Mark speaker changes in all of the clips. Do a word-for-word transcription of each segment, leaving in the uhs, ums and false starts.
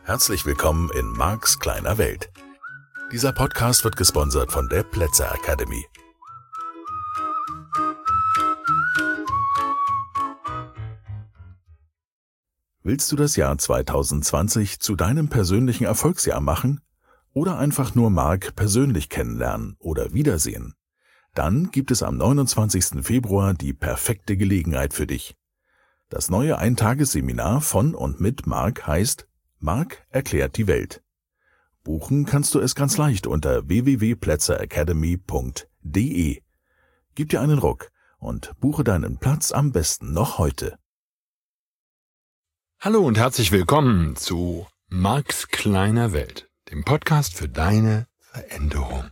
Speaker 1: Herzlich willkommen in Marks kleiner Welt. Dieser Podcast wird gesponsert von der Plätzer Academy. Willst du das Jahr zwanzig zwanzig zu deinem persönlichen Erfolgsjahr machen? Oder einfach nur Mark persönlich kennenlernen oder wiedersehen? Dann gibt es am neunundzwanzigsten Februar die perfekte Gelegenheit für dich. Das neue Eintagesseminar von und mit Mark heißt Mark erklärt die Welt. Buchen kannst du es ganz leicht unter w w w punkt plätzer academy punkt d e. Gib dir einen Ruck und buche deinen Platz am besten noch heute.
Speaker 2: Hallo und herzlich willkommen zu Marks kleiner Welt, dem Podcast für deine Veränderung.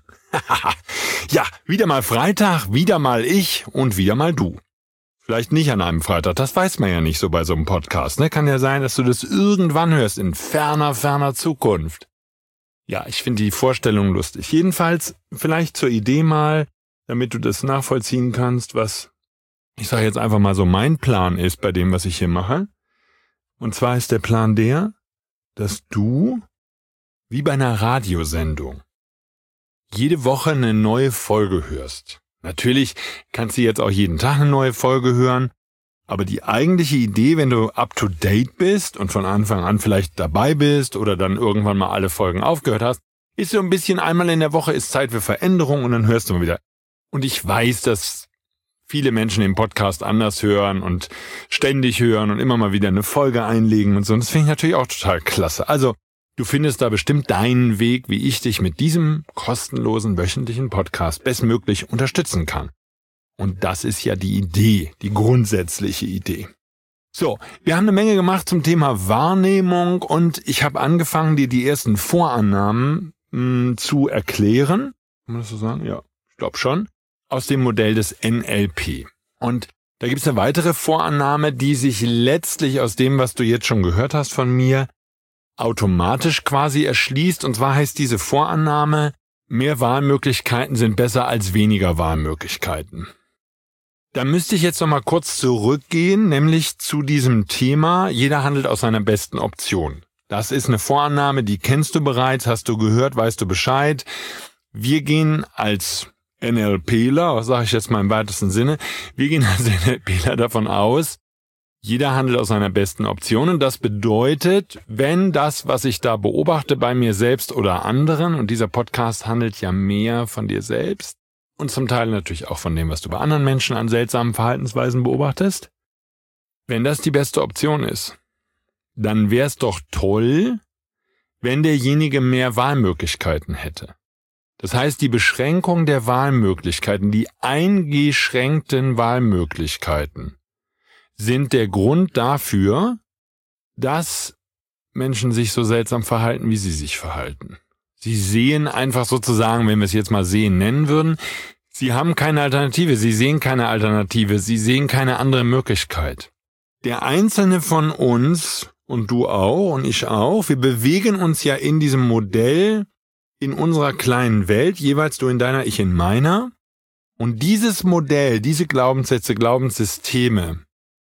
Speaker 2: Ja, wieder mal Freitag, wieder mal ich und wieder mal du. Vielleicht nicht an einem Freitag, das weiß man ja nicht so bei so einem Podcast, ne? Kann ja sein, dass du das irgendwann hörst, in ferner, ferner Zukunft. Ja, ich finde die Vorstellung lustig. Jedenfalls vielleicht zur Idee mal, damit du das nachvollziehen kannst, was, ich sage jetzt einfach mal so, mein Plan ist bei dem, was ich hier mache. Und zwar ist der Plan der, dass du, wie bei einer Radiosendung, jede Woche eine neue Folge hörst. Natürlich kannst du jetzt auch jeden Tag eine neue Folge hören, aber die eigentliche Idee, wenn du up-to-date bist und von Anfang an vielleicht dabei bist oder dann irgendwann mal alle Folgen aufgehört hast, ist so ein bisschen einmal in der Woche ist Zeit für Veränderung und dann hörst du mal wieder. Und ich weiß, dass viele Menschen den Podcast anders hören und ständig hören und immer mal wieder eine Folge einlegen und so. Und das finde ich natürlich auch total klasse. Also, du findest da bestimmt deinen Weg, wie ich dich mit diesem kostenlosen wöchentlichen Podcast bestmöglich unterstützen kann. Und das ist ja die Idee, die grundsätzliche Idee. So, wir haben eine Menge gemacht zum Thema Wahrnehmung und ich habe angefangen, dir die ersten Vorannahmen mh, zu erklären. Kann man das so sagen? Ja, ich glaube schon. Aus dem Modell des N L P. Und da gibt es eine weitere Vorannahme, die sich letztlich aus dem, was du jetzt schon gehört hast von mir, automatisch quasi erschließt. Und zwar heißt diese Vorannahme, mehr Wahlmöglichkeiten sind besser als weniger Wahlmöglichkeiten. Da müsste ich jetzt noch mal kurz zurückgehen, nämlich zu diesem Thema, jeder handelt aus seiner besten Option. Das ist eine Vorannahme, die kennst du bereits, hast du gehört, weißt du Bescheid. Wir gehen als NLPler, was sage ich jetzt mal im weitesten Sinne, wir gehen als NLPler davon aus, jeder handelt aus seiner besten Option und das bedeutet, wenn das, was ich da beobachte bei mir selbst oder anderen, und dieser Podcast handelt ja mehr von dir selbst und zum Teil natürlich auch von dem, was du bei anderen Menschen an seltsamen Verhaltensweisen beobachtest, wenn das die beste Option ist, dann wäre es doch toll, wenn derjenige mehr Wahlmöglichkeiten hätte. Das heißt, die Beschränkung der Wahlmöglichkeiten, die eingeschränkten Wahlmöglichkeiten, sind der Grund dafür, dass Menschen sich so seltsam verhalten, wie sie sich verhalten. Sie sehen einfach sozusagen, wenn wir es jetzt mal sehen nennen würden, sie haben keine Alternative, sie sehen keine Alternative, sie sehen keine andere Möglichkeit. Der Einzelne von uns, und du auch und ich auch, wir bewegen uns ja in diesem Modell, in unserer kleinen Welt, jeweils du in deiner, ich in meiner. Und dieses Modell, diese Glaubenssätze, Glaubenssysteme,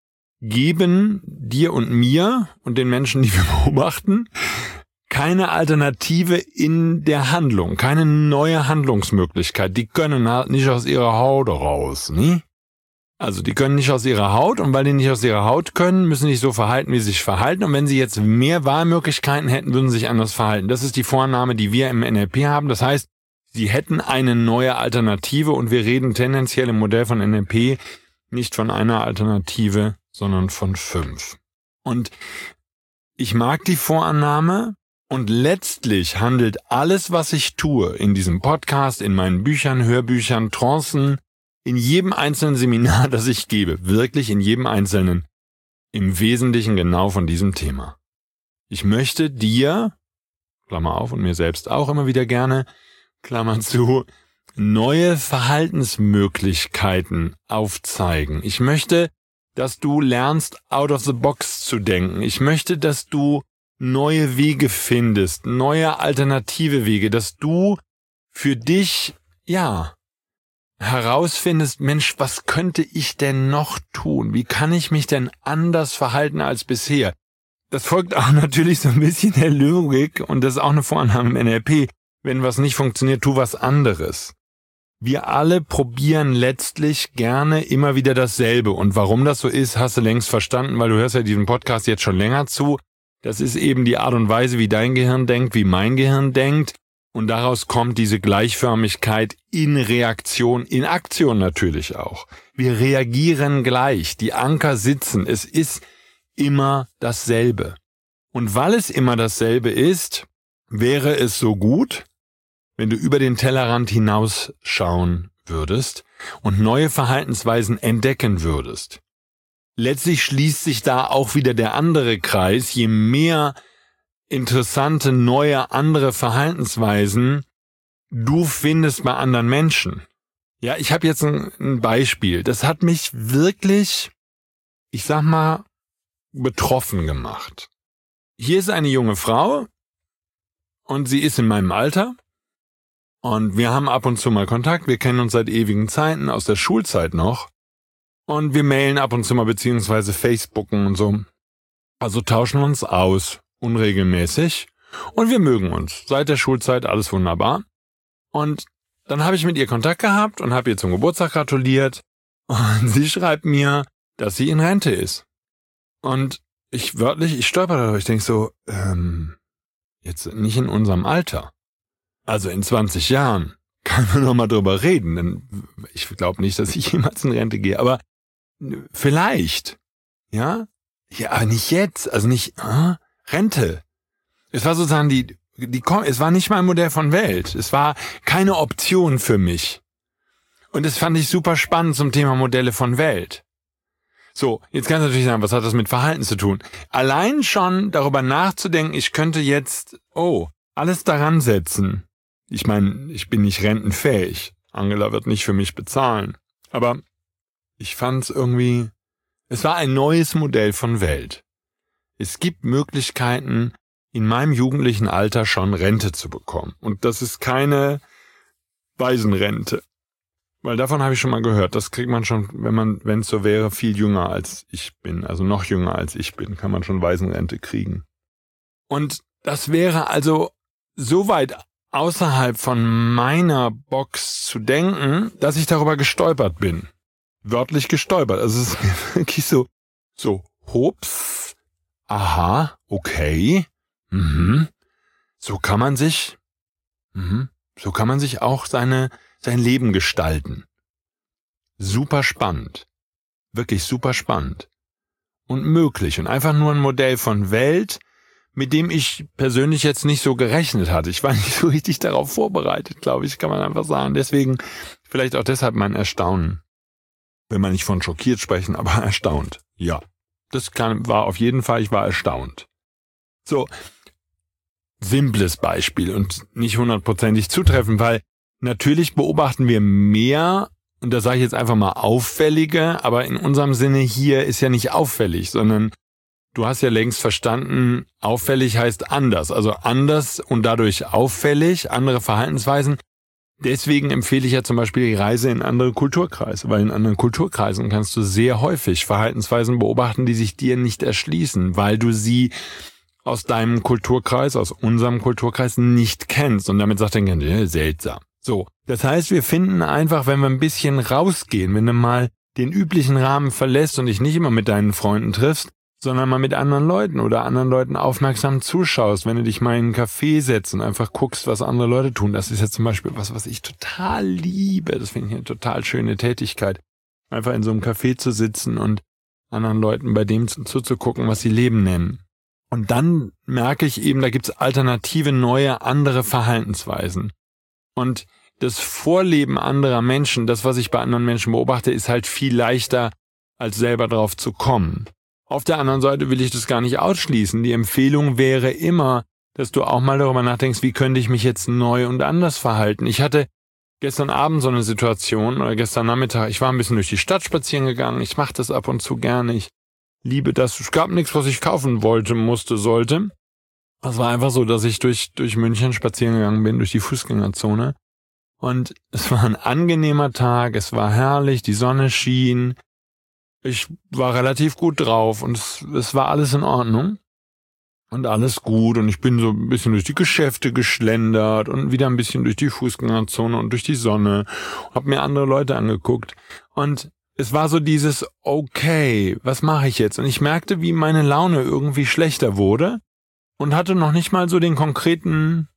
Speaker 2: geben dir und mir und den Menschen, die wir beobachten, keine Alternative in der Handlung, keine neue Handlungsmöglichkeit. Die können halt nicht aus ihrer Haut raus, ne? Also die können nicht aus ihrer Haut und weil die nicht aus ihrer Haut können, müssen sie sich so verhalten, wie sie sich verhalten. Und wenn sie jetzt mehr Wahlmöglichkeiten hätten, würden sie sich anders verhalten. Das ist die Vorannahme, die wir im N L P haben. Das heißt, sie hätten eine neue Alternative und wir reden tendenziell im Modell von N L P nicht von einer Alternative, sondern von fünf. Und ich mag die Vorannahme und letztlich handelt alles, was ich tue, in diesem Podcast, in meinen Büchern, Hörbüchern, Trancen, in jedem einzelnen Seminar, das ich gebe, wirklich in jedem einzelnen, im Wesentlichen genau von diesem Thema. Ich möchte dir, Klammer auf und mir selbst auch immer wieder gerne, Klammer zu, neue Verhaltensmöglichkeiten aufzeigen. Ich möchte, dass du lernst, out of the box zu denken. Ich möchte, dass du neue Wege findest, neue alternative Wege, dass du für dich, ja, herausfindest, Mensch, was könnte ich denn noch tun? Wie kann ich mich denn anders verhalten als bisher? das folgt auch natürlich so ein bisschen der Logik und das ist auch eine Vorannahme im N L P. Wenn was nicht funktioniert, tu was anderes. Wir alle probieren letztlich gerne immer wieder dasselbe. Und warum das so ist, hast du längst verstanden, weil du hörst ja diesen Podcast jetzt schon länger zu. Das ist eben die Art und Weise, wie dein Gehirn denkt, wie mein Gehirn denkt. Und daraus kommt diese Gleichförmigkeit in Reaktion, in Aktion natürlich auch. Wir reagieren gleich, die Anker sitzen. Es ist immer dasselbe. Und weil es immer dasselbe ist, wäre es so gut, wenn du über den Tellerrand hinausschauen würdest und neue Verhaltensweisen entdecken würdest. Letztlich schließt sich da auch wieder der andere Kreis. Je mehr interessante, neue, andere Verhaltensweisen du findest bei anderen Menschen. Ja, ich habe jetzt ein, ein Beispiel. Das hat mich wirklich, ich sag mal, betroffen gemacht. Hier ist eine junge Frau und sie ist in meinem Alter. Und wir haben ab und zu mal Kontakt, wir kennen uns seit ewigen Zeiten, aus der Schulzeit noch. Und wir mailen ab und zu mal beziehungsweise Facebooken und so. Also tauschen uns aus, unregelmäßig. Und wir mögen uns. Seit der Schulzeit alles wunderbar. Und dann habe ich mit ihr Kontakt gehabt und habe ihr zum Geburtstag gratuliert. Und sie schreibt mir, dass sie in Rente ist. Und ich wörtlich, ich stolper darüber, ich denke so, ähm, jetzt nicht in unserem Alter. Also in zwanzig Jahren kann man noch mal drüber reden, denn ich glaube nicht, dass ich jemals in Rente gehe, aber vielleicht, ja, ja, aber nicht jetzt, also nicht äh, Rente. Es war sozusagen die, die, es war nicht mein Modell von Welt, es war keine Option für mich. Und das fand ich super spannend zum Thema Modelle von Welt. So, jetzt kannst du natürlich sagen, was hat das mit Verhalten zu tun? Allein schon darüber nachzudenken, ich könnte jetzt, oh, alles daran setzen. Ich meine, ich bin nicht rentenfähig. Angela wird nicht für mich bezahlen. Aber ich fand es irgendwie, es war ein neues Modell von Welt. Es gibt Möglichkeiten, in meinem jugendlichen Alter schon Rente zu bekommen. Und das ist keine Waisenrente. Weil davon habe ich schon mal gehört. Das kriegt man schon, wenn man, wenn es so wäre, viel jünger als ich bin. Also noch jünger als ich bin, kann man schon Waisenrente kriegen. Und das wäre also so weit außerhalb von meiner Box zu denken, dass ich darüber gestolpert bin. Wörtlich gestolpert. Also es ist wirklich so, so, hups, aha, okay, mhm, so kann man sich, mhm, so kann man sich auch seine, sein Leben gestalten. Super spannend. Wirklich super spannend. Und möglich. Und einfach nur ein Modell von Welt, mit dem ich persönlich jetzt nicht so gerechnet hatte. Ich war nicht so richtig darauf vorbereitet, glaube ich, kann man einfach sagen. Deswegen vielleicht auch deshalb mein Erstaunen. Wenn man nicht von schockiert sprechen, aber erstaunt. Ja, das kann, war auf jeden Fall, ich war erstaunt. So, simples Beispiel und nicht hundertprozentig zutreffend, weil natürlich beobachten wir mehr, und da sage ich jetzt einfach mal auffällige, aber in unserem Sinne hier ist ja nicht auffällig, sondern du hast ja längst verstanden, auffällig heißt anders, also anders und dadurch auffällig, andere Verhaltensweisen. Deswegen empfehle ich ja zum Beispiel die Reise in andere Kulturkreise, weil in anderen Kulturkreisen kannst du sehr häufig Verhaltensweisen beobachten, die sich dir nicht erschließen, weil du sie aus deinem Kulturkreis, aus unserem Kulturkreis nicht kennst. Und damit sagt dein Kind, ja, seltsam. So, das heißt, wir finden einfach, wenn wir ein bisschen rausgehen, wenn du mal den üblichen Rahmen verlässt und dich nicht immer mit deinen Freunden triffst, sondern mal mit anderen Leuten oder anderen Leuten aufmerksam zuschaust, wenn du dich mal in einen Café setzt und einfach guckst, was andere Leute tun. Das ist ja zum Beispiel was, was ich total liebe. Das finde ich eine total schöne Tätigkeit. Einfach in so einem Café zu sitzen und anderen Leuten bei dem zuzugucken, was sie Leben nennen. Und dann merke ich eben, da gibt's alternative, neue, andere Verhaltensweisen. Und das Vorleben anderer Menschen, das, was ich bei anderen Menschen beobachte, ist halt viel leichter, als selber drauf zu kommen. Auf der anderen Seite will ich das gar nicht ausschließen. Die Empfehlung wäre immer, dass du auch mal darüber nachdenkst, wie könnte ich mich jetzt neu und anders verhalten. Ich hatte gestern Abend so eine Situation, oder gestern Nachmittag, ich war ein bisschen durch die Stadt spazieren gegangen. Ich mache das ab und zu gerne. Ich liebe das. Es gab nichts, was ich kaufen wollte, musste, sollte. Es war einfach so, dass ich durch, durch München spazieren gegangen bin, durch die Fußgängerzone. Und es war ein angenehmer Tag, es war herrlich, die Sonne schien. Ich war relativ gut drauf und es, es war alles in Ordnung. und alles gut und ich bin so ein bisschen durch die Geschäfte geschlendert und wieder ein bisschen durch die Fußgängerzone und durch die Sonne, hab mir andere Leute angeguckt und es war so dieses, okay, was mache ich jetzt? Und ich merkte, wie meine Laune irgendwie schlechter wurde und hatte noch nicht mal so den konkreten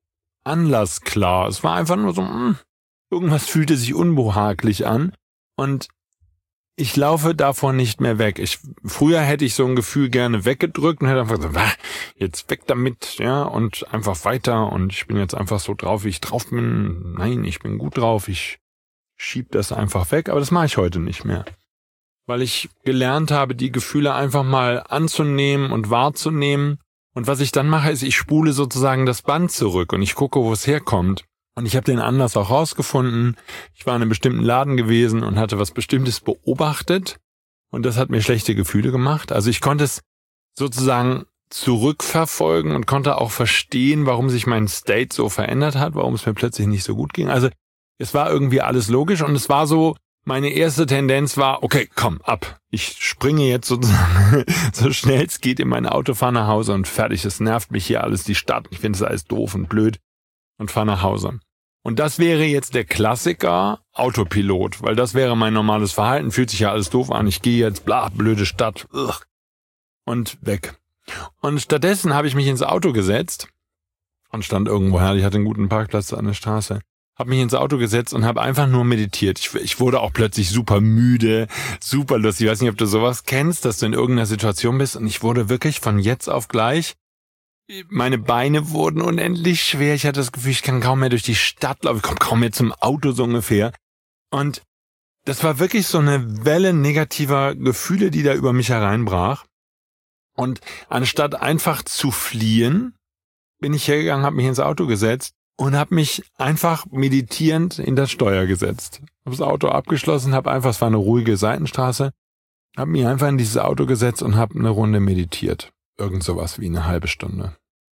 Speaker 2: Anlass klar. Es war einfach nur so, mh, irgendwas fühlte sich unbehaglich an und ich laufe davon nicht mehr weg. Ich, früher hätte ich so ein Gefühl gerne weggedrückt und hätte einfach so, Wah, jetzt weg damit, ja, und einfach weiter und ich bin jetzt einfach so drauf, wie ich drauf bin. Nein, ich bin gut drauf, ich schieb das einfach weg, aber das mache ich heute nicht mehr. Weil ich gelernt habe, die Gefühle einfach mal anzunehmen und wahrzunehmen. Und was ich dann mache, ist, ich spule sozusagen das Band zurück und ich gucke, wo es herkommt. Und ich habe den Anlass auch rausgefunden. Ich war in einem bestimmten Laden gewesen und hatte was Bestimmtes beobachtet. Und das hat mir schlechte Gefühle gemacht. Also ich konnte es sozusagen zurückverfolgen und konnte auch verstehen, warum sich mein State so verändert hat, warum es mir plötzlich nicht so gut ging. Also es war irgendwie alles logisch und es war so, meine erste Tendenz war, okay, komm, ab. Ich springe jetzt sozusagen so schnell es geht in mein Auto, fahre nach Hause und fertig. Es nervt mich hier alles, die Stadt. Ich finde es alles doof und blöd und fahre nach Hause. Und das wäre jetzt der Klassiker Autopilot, weil das wäre mein normales Verhalten. Fühlt sich ja alles doof an. Ich gehe jetzt, bla, blöde Stadt. Ugh, und weg. Und stattdessen habe ich mich ins Auto gesetzt und stand irgendwo her. Ich hatte einen guten Parkplatz an der Straße. Habe mich ins Auto gesetzt und habe einfach nur meditiert. Ich, ich wurde auch plötzlich super müde, super lustig. Ich weiß nicht, ob du sowas kennst, dass du in irgendeiner Situation bist. Und ich wurde wirklich von jetzt auf gleich, meine Beine wurden unendlich schwer. Ich hatte das Gefühl, ich kann kaum mehr durch die Stadt laufen. Ich komme kaum mehr zum Auto so ungefähr. Und das war wirklich so eine Welle negativer Gefühle, die da über mich hereinbrach. Und anstatt einfach zu fliehen, bin ich hergegangen, habe mich ins Auto gesetzt und habe mich einfach meditierend in das Steuer gesetzt. Habe das Auto abgeschlossen, habe einfach, es war eine ruhige Seitenstraße, habe mich einfach in dieses Auto gesetzt und habe eine Runde meditiert. Irgend sowas wie eine halbe Stunde.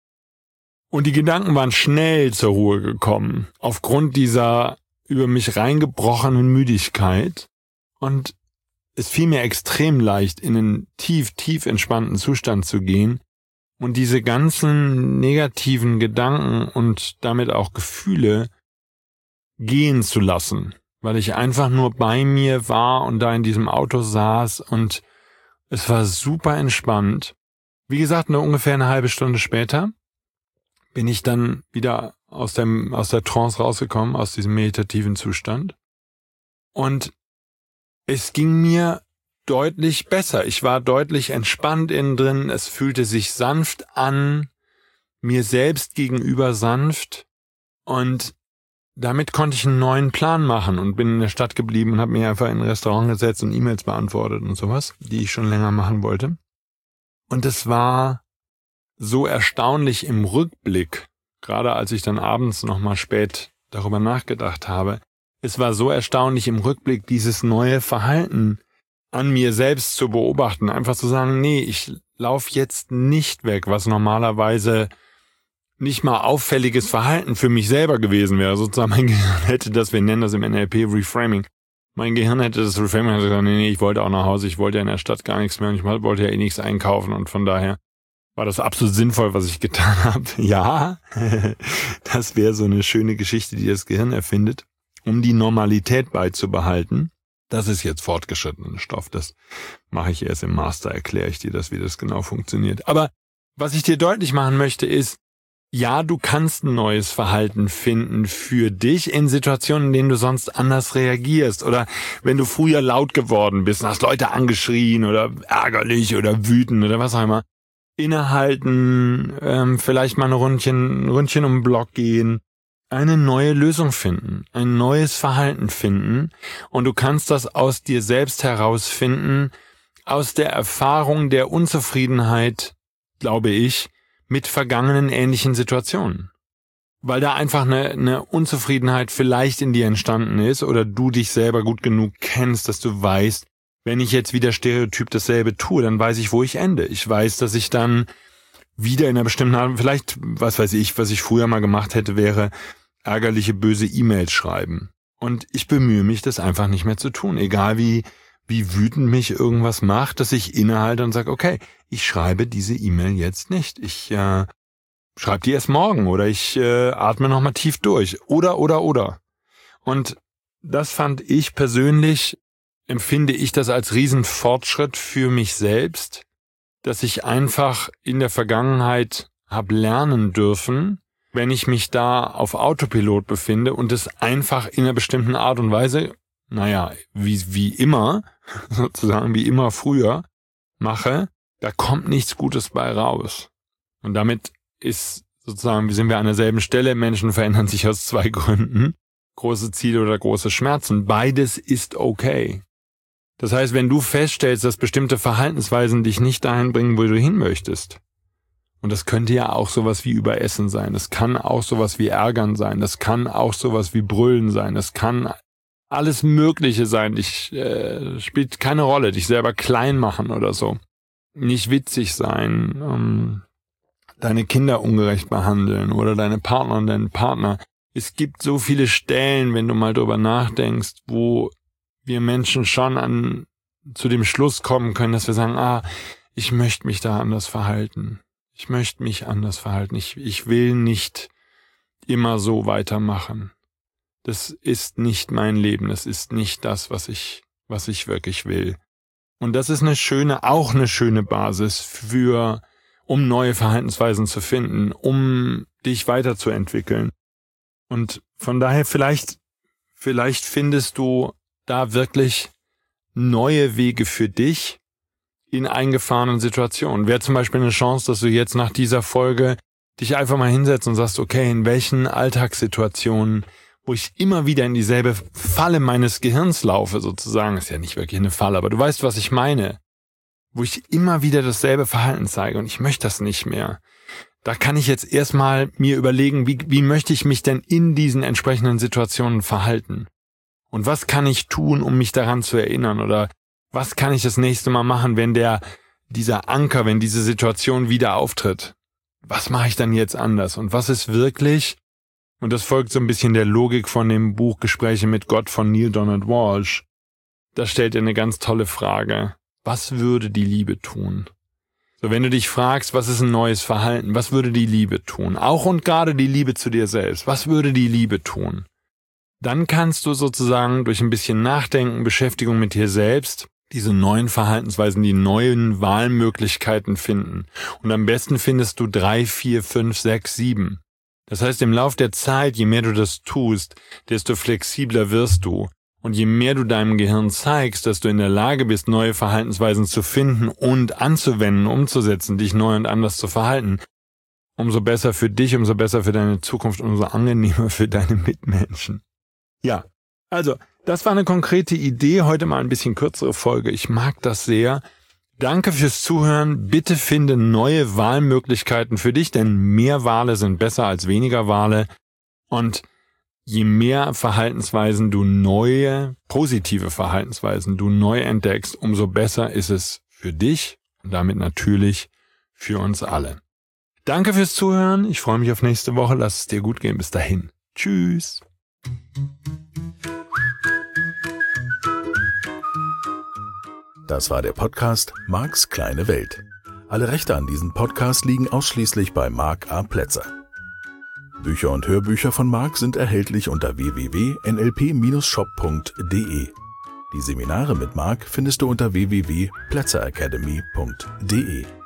Speaker 2: Und die Gedanken waren schnell zur Ruhe gekommen, aufgrund dieser über mich reingebrochenen Müdigkeit. Und es fiel mir extrem leicht, in einen tief, tief entspannten Zustand zu gehen und diese ganzen negativen Gedanken und damit auch Gefühle gehen zu lassen, weil ich einfach nur bei mir war und da in diesem Auto saß und es war super entspannt. Wie gesagt, nur ungefähr eine halbe Stunde später bin ich dann wieder aus dem, aus der Trance rausgekommen, aus diesem meditativen Zustand. Und es ging mir deutlich besser. Ich war deutlich entspannt innen drin. Es fühlte sich sanft an, mir selbst gegenüber sanft. Und damit konnte ich einen neuen Plan machen und bin in der Stadt geblieben und habe mich einfach in ein Restaurant gesetzt und E-Mails beantwortet und sowas, die ich schon länger machen wollte. Und es war so erstaunlich im Rückblick, gerade als ich dann abends nochmal spät darüber nachgedacht habe, es war so erstaunlich im Rückblick, dieses neue Verhalten an mir selbst zu beobachten. Einfach zu sagen, nee, ich laufe jetzt nicht weg, was normalerweise nicht mal auffälliges Verhalten für mich selber gewesen wäre. Sozusagen mein Gehirn hätte das, wir nennen das im N L P Reframing. Mein Gehirn hätte das Reframing, hätte gesagt, nee, nee, ich wollte auch nach Hause, ich wollte ja in der Stadt gar nichts mehr und ich wollte ja eh nichts einkaufen und von daher war das absolut sinnvoll, was ich getan habe. Ja, das wäre so eine schöne Geschichte, die das Gehirn erfindet, um die Normalität beizubehalten. Das ist jetzt fortgeschrittener Stoff, das mache ich erst im Master, erkläre ich dir das, wie das genau funktioniert. Aber was ich dir deutlich machen möchte ist, ja, du kannst ein neues Verhalten finden für dich in Situationen, in denen du sonst anders reagierst. Oder wenn du früher laut geworden bist und hast Leute angeschrien oder ärgerlich oder wütend oder was auch immer. Innehalten, ähm, vielleicht mal ein Rundchen, ein Rundchen um den Block gehen, eine neue Lösung finden, ein neues Verhalten finden und du kannst das aus dir selbst herausfinden, aus der Erfahrung der Unzufriedenheit, glaube ich, mit vergangenen ähnlichen Situationen. Weil da einfach eine, eine Unzufriedenheit vielleicht in dir entstanden ist oder du dich selber gut genug kennst, dass du weißt, wenn ich jetzt wieder stereotyp dasselbe tue, dann weiß ich, wo ich ende. Ich weiß, dass ich dann wieder in einer bestimmten Art, vielleicht, was weiß ich, was ich früher mal gemacht hätte, wäre ärgerliche, böse E-Mails schreiben. Und ich bemühe mich, das einfach nicht mehr zu tun. Egal wie, wie wütend mich irgendwas macht, dass ich innehalte und sage, okay, ich schreibe diese E-Mail jetzt nicht. Ich äh, schreibe die erst morgen oder ich äh, atme nochmal tief durch. Oder, oder, oder. Und das fand ich persönlich, empfinde ich das als Riesenfortschritt für mich selbst, dass ich einfach in der Vergangenheit habe lernen dürfen, wenn ich mich da auf Autopilot befinde und es einfach in einer bestimmten Art und Weise, naja, wie, wie immer, sozusagen wie immer früher, mache, da kommt nichts Gutes bei raus. Und damit ist sozusagen, sind wir an derselben Stelle, Menschen verändern sich aus zwei Gründen, große Ziele oder große Schmerzen. Beides ist okay. Das heißt, wenn du feststellst, dass bestimmte Verhaltensweisen dich nicht dahin bringen, wo du hin möchtest, und das könnte ja auch sowas wie Überessen sein, das kann auch sowas wie Ärgern sein, das kann auch sowas wie Brüllen sein, das kann alles Mögliche sein, dich äh, spielt keine Rolle, dich selber klein machen oder so, nicht witzig sein, ähm, deine Kinder ungerecht behandeln oder deine Partner und deinen Partner. Es gibt so viele Stellen, wenn du mal drüber nachdenkst, wo wir Menschen schon an zu dem Schluss kommen können, dass wir sagen, ah, ich möchte mich da anders verhalten. Ich möchte mich anders verhalten. Ich, ich will nicht immer so weitermachen. Das ist nicht mein Leben. Das ist nicht das, was ich, was ich wirklich will. Und das ist eine schöne, auch eine schöne Basis für, um neue Verhaltensweisen zu finden, um dich weiterzuentwickeln. Und von daher vielleicht, vielleicht findest du da wirklich neue Wege für dich in eingefahrenen Situationen. Wäre zum Beispiel eine Chance, dass du jetzt nach dieser Folge dich einfach mal hinsetzt und sagst, okay, in welchen Alltagssituationen, wo ich immer wieder in dieselbe Falle meines Gehirns laufe, sozusagen, ist ja nicht wirklich eine Falle, aber du weißt, was ich meine, wo ich immer wieder dasselbe Verhalten zeige und ich möchte das nicht mehr. Da kann ich jetzt erstmal mir überlegen, wie, wie möchte ich mich denn in diesen entsprechenden Situationen verhalten? Und was kann ich tun, um mich daran zu erinnern? Oder was kann ich das nächste Mal machen, wenn der, dieser Anker, wenn diese Situation wieder auftritt? Was mache ich dann jetzt anders? Und was ist wirklich, und das folgt so ein bisschen der Logik von dem Buch Gespräche mit Gott von Neale Donald Walsch, da stellt er eine ganz tolle Frage. Was würde die Liebe tun? So, wenn du dich fragst, was ist ein neues Verhalten? Was würde die Liebe tun? Auch und gerade die Liebe zu dir selbst. Was würde die Liebe tun? Dann kannst du sozusagen durch ein bisschen Nachdenken, Beschäftigung mit dir selbst diese neuen Verhaltensweisen, die neuen Wahlmöglichkeiten finden. Und am besten findest du drei, vier, fünf, sechs, sieben. Das heißt, im Lauf der Zeit, je mehr du das tust, desto flexibler wirst du. Und je mehr du deinem Gehirn zeigst, dass du in der Lage bist, neue Verhaltensweisen zu finden und anzuwenden, umzusetzen, dich neu und anders zu verhalten, umso besser für dich, umso besser für deine Zukunft, umso angenehmer für deine Mitmenschen. Ja, also, das war eine konkrete Idee, heute mal ein bisschen kürzere Folge. Ich mag das sehr. Danke fürs Zuhören. Bitte finde neue Wahlmöglichkeiten für dich, denn mehr Wale sind besser als weniger Wale. Und je mehr Verhaltensweisen du neue, positive Verhaltensweisen du neu entdeckst, umso besser ist es für dich und damit natürlich für uns alle. Danke fürs Zuhören. Ich freue mich auf nächste Woche. Lass es dir gut gehen. Bis dahin. Tschüss.
Speaker 1: Das war der Podcast Marks kleine Welt. Alle Rechte an diesem Podcast liegen ausschließlich bei Mark A. Plätzer. Bücher und Hörbücher von Mark sind erhältlich unter w w w punkt n l p Bindestrich shop punkt d e. Die Seminare mit Mark findest du unter w w w punkt plätzer academy punkt d e.